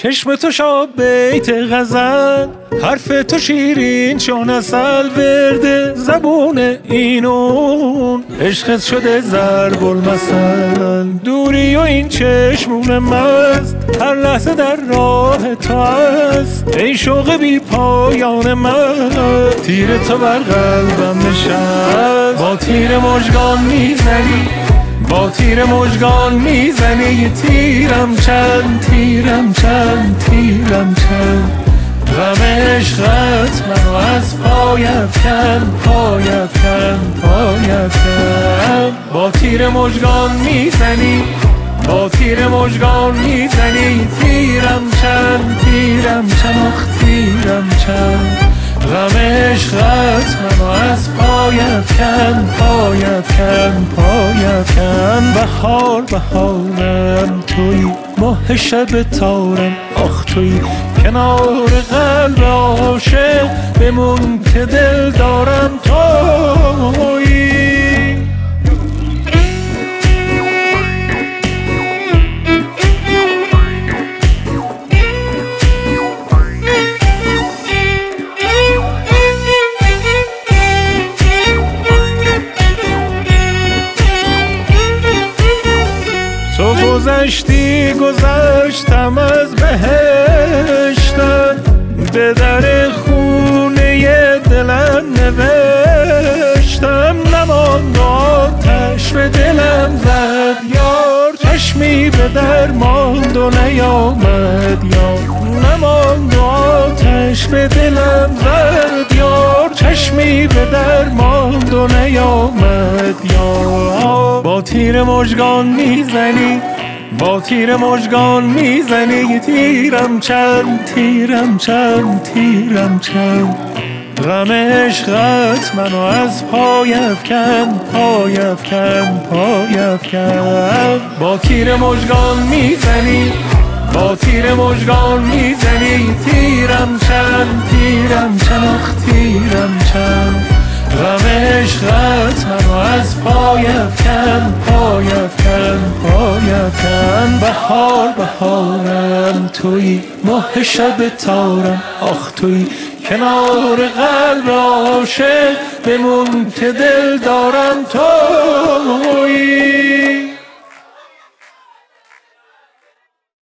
چشم تو شاد بیت غزل، حرف تو شیرین چون عسل، ورد زبون اینون عشقت شده ضرب المثل. دوری و این چشمون مست هر لحظه در راه تو است، ای شوق بی پایان من تیر تو بر قلبم نشست. با تیر مژگان میزنی، با تیر مژگان میزنی، یه تیرم چند، تیرم چند، تیرم چند. غم عشقت منو از پای افکن، پای افکن، پای افکن. با تیر مژگان میزنی، با تیر مژگان میزنی، تیرم چند، تیرم چند، آخ تیرم چند. غم عشقت منو از پای افکن، پای افکن، پای افکن. بهار بهارم توی، ماه شب تارم آخ توی، کنار قلب عاشق بمون که دل دارم توی. تو گذشتی گذشتم از بهشتم، به در خونه دلم نوشتم. نماند آتش به دلم زد یار، چشمی به در ماند و نیامد یار. نماند آتش به دلم زد یار، چشمی به در ماند و نیامد یار. با تیر مژگان میزنی، با تیر مژگان میزنی، تیرم چند، تیرم چند، تیرم چند. غم عشقت منو از پای افکن، پای افکن، پای افکن. با تیر مژگان میزنی، با تیر مژگان میزنی، تیرم چند، تیرم چند، آخ تیرم چند. غم عشقت منو از پای افکن، پای افکن، پای افکن. بهار بهارم توی، ماه شب تارم آخ توی، کنار قلب عاشق بمون که دل دارم توی.